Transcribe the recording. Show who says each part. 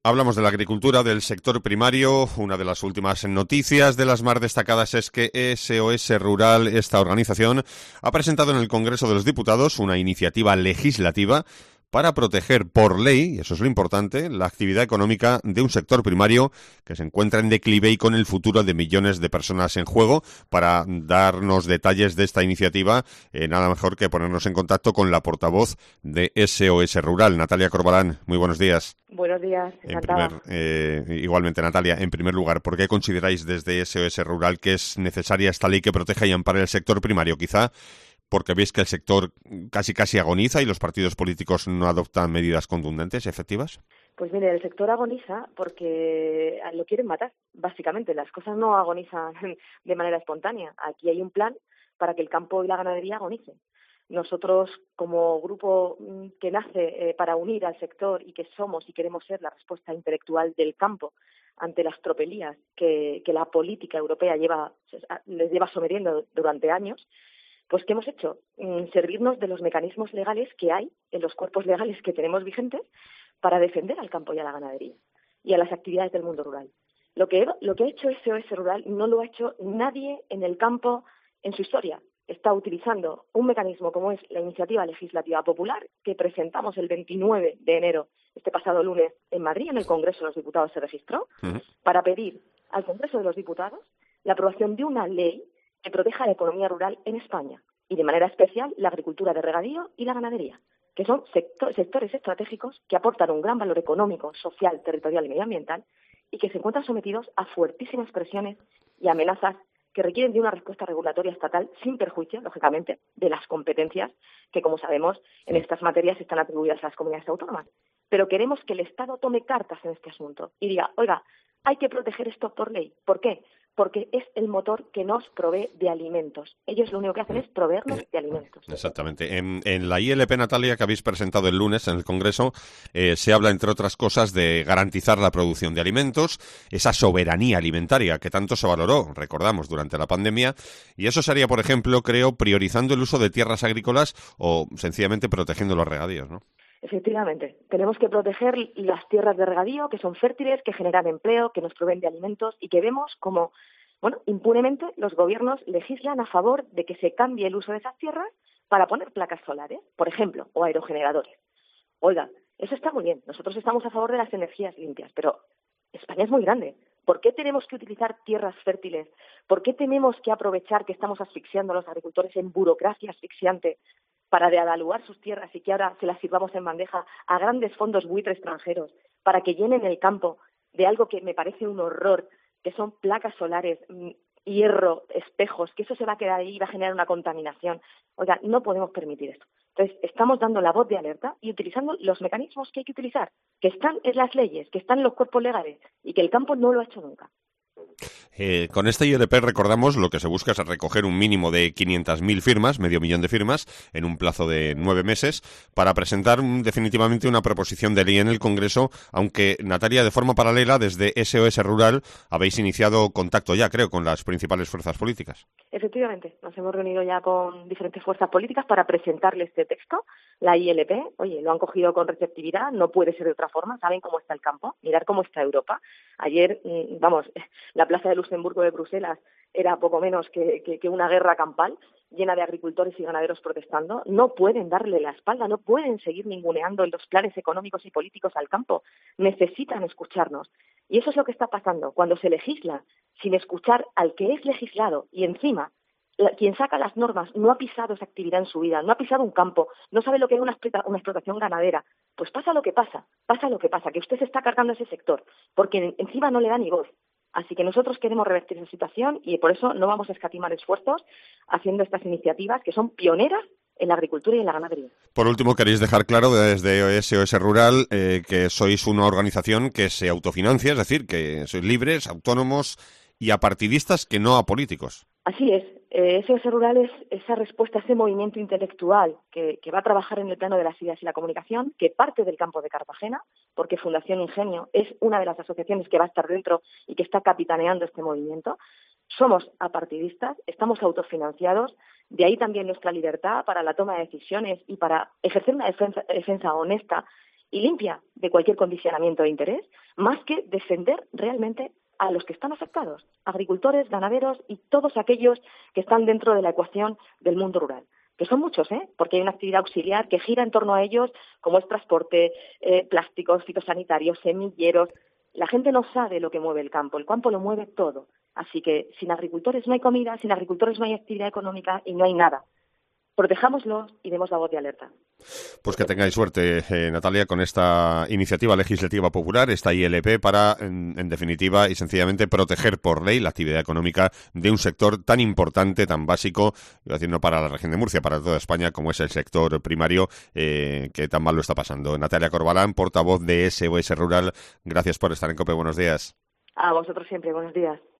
Speaker 1: Hablamos de la agricultura, del sector primario. Una de las últimas noticias de las más destacadas es que SOS Rural, esta organización, ha presentado en el Congreso de los Diputados una iniciativa legislativa para proteger por ley, y eso es lo importante, la actividad económica de un sector primario que se encuentra en declive y con el futuro de millones de personas en juego. Para darnos detalles de esta iniciativa, nada mejor que ponernos en contacto con la portavoz de SOS Rural, Natalia Corbalán. Muy buenos días.
Speaker 2: Buenos días, encantada.
Speaker 1: Igualmente, Natalia, en primer lugar, ¿por qué consideráis desde SOS Rural que es necesaria esta ley que proteja y ampare el sector primario? Quizá porque veis que el sector casi agoniza y los partidos políticos no adoptan medidas contundentes y efectivas.
Speaker 2: Pues mire, el sector agoniza porque lo quieren matar, básicamente. Las cosas no agonizan de manera espontánea. Aquí hay un plan para que el campo y la ganadería agonicen. Nosotros, como grupo que nace para unir al sector y que somos y queremos ser la respuesta intelectual del campo ante las tropelías que la política europea les lleva sometiendo durante años, pues ¿qué hemos hecho? Servirnos de los mecanismos legales que hay en los cuerpos legales que tenemos vigentes para defender al campo y a la ganadería y a las actividades del mundo rural. Lo que ha hecho SOS Rural no lo ha hecho nadie en el campo en su historia. Está utilizando un mecanismo como es la iniciativa legislativa popular que presentamos el 29 de enero, este pasado lunes, en Madrid, en el Congreso de los Diputados se registró, para pedir al Congreso de los Diputados la aprobación de una ley que proteja la economía rural en España y, de manera especial, la agricultura de regadío y la ganadería, que son sectores estratégicos que aportan un gran valor económico, social, territorial y medioambiental y que se encuentran sometidos a fuertísimas presiones y amenazas que requieren de una respuesta regulatoria estatal sin perjuicio, lógicamente, de las competencias que, como sabemos, en estas materias están atribuidas a las comunidades autónomas. Pero queremos que el Estado tome cartas en este asunto y diga, oiga, hay que proteger esto por ley. ¿Por qué? Porque es el motor que nos provee de alimentos. Ellos lo único que hacen es proveernos de alimentos.
Speaker 1: Exactamente. En la ILP, Natalia, que habéis presentado el lunes en el Congreso, se habla, entre otras cosas, de garantizar la producción de alimentos, esa soberanía alimentaria que tanto se valoró, recordamos, durante la pandemia, y eso se haría, por ejemplo, creo, priorizando el uso de tierras agrícolas o sencillamente protegiendo los regadíos, ¿no?
Speaker 2: Efectivamente, tenemos que proteger las tierras de regadío, que son fértiles, que generan empleo, que nos proveen de alimentos y que vemos como, impunemente los gobiernos legislan a favor de que se cambie el uso de esas tierras para poner placas solares, por ejemplo, o aerogeneradores. Oiga, eso está muy bien. Nosotros estamos a favor de las energías limpias, pero España es muy grande. ¿Por qué tenemos que utilizar tierras fértiles? ¿Por qué tenemos que aprovechar que estamos asfixiando a los agricultores en burocracia asfixiante para devaluar sus tierras y que ahora se las sirvamos en bandeja a grandes fondos buitre extranjeros para que llenen el campo de algo que me parece un horror, que son placas solares, hierro, espejos, que eso se va a quedar ahí y va a generar una contaminación? Oiga, no podemos permitir esto. Entonces, estamos dando la voz de alerta y utilizando los mecanismos que hay que utilizar, que están en las leyes, que están en los cuerpos legales y que el campo no lo ha hecho nunca.
Speaker 1: Con esta ILP, recordamos, lo que se busca es recoger un mínimo de 500.000 firmas, medio millón de firmas, en un plazo de 9 meses, para presentar definitivamente una proposición de ley en el Congreso, aunque, Natalia, de forma paralela, desde SOS Rural, habéis iniciado contacto ya, creo, con las principales fuerzas políticas.
Speaker 2: Efectivamente, nos hemos reunido ya con diferentes fuerzas políticas para presentarle este texto, la ILP. Oye, lo han cogido con receptividad, no puede ser de otra forma, saben cómo está el campo, mirar cómo está Europa. Ayer, la plaza de Luxemburgo de Bruselas era poco menos que una guerra campal, llena de agricultores y ganaderos protestando. No pueden darle la espalda, no pueden seguir ninguneando los planes económicos y políticos al campo. Necesitan escucharnos. Y eso es lo que está pasando cuando se legisla sin escuchar al que es legislado y encima quien saca las normas no ha pisado esa actividad en su vida, no ha pisado un campo, no sabe lo que es una explotación ganadera. Pues pasa lo que pasa, que usted se está cargando ese sector, porque encima no le da ni voz. Así que nosotros queremos revertir esa situación y por eso no vamos a escatimar esfuerzos haciendo estas iniciativas que son pioneras en la agricultura y en la ganadería.
Speaker 1: Por último, queréis dejar claro desde SOS Rural que sois una organización que se autofinancia, es decir, que sois libres, autónomos y apartidistas, que no apolíticos.
Speaker 2: Así es. SOS Rural es esa respuesta a ese movimiento intelectual que va a trabajar en el plano de las ideas y la comunicación, que parte del campo de Cartagena, porque Fundación Ingenio es una de las asociaciones que va a estar dentro y que está capitaneando este movimiento. Somos apartidistas, estamos autofinanciados, de ahí también nuestra libertad para la toma de decisiones y para ejercer una defensa honesta y limpia de cualquier condicionamiento de interés, más que defender realmente a los que están afectados, agricultores, ganaderos y todos aquellos que están dentro de la ecuación del mundo rural. Que son muchos, porque hay una actividad auxiliar que gira en torno a ellos, como es transporte, plásticos, fitosanitarios, semilleros. La gente no sabe lo que mueve el campo lo mueve todo. Así que sin agricultores no hay comida, sin agricultores no hay actividad económica y no hay nada. Protejámoslos y demos la voz de alerta.
Speaker 1: Pues que tengáis suerte, Natalia, con esta iniciativa legislativa popular, esta ILP, para, en definitiva y sencillamente, proteger por ley la actividad económica de un sector tan importante, tan básico, no para la región de Murcia, para toda España, como es el sector primario, que tan mal lo está pasando. Natalia Corbalán, portavoz de SOS Rural, gracias por estar en COPE. Buenos días.
Speaker 2: A vosotros siempre, buenos días.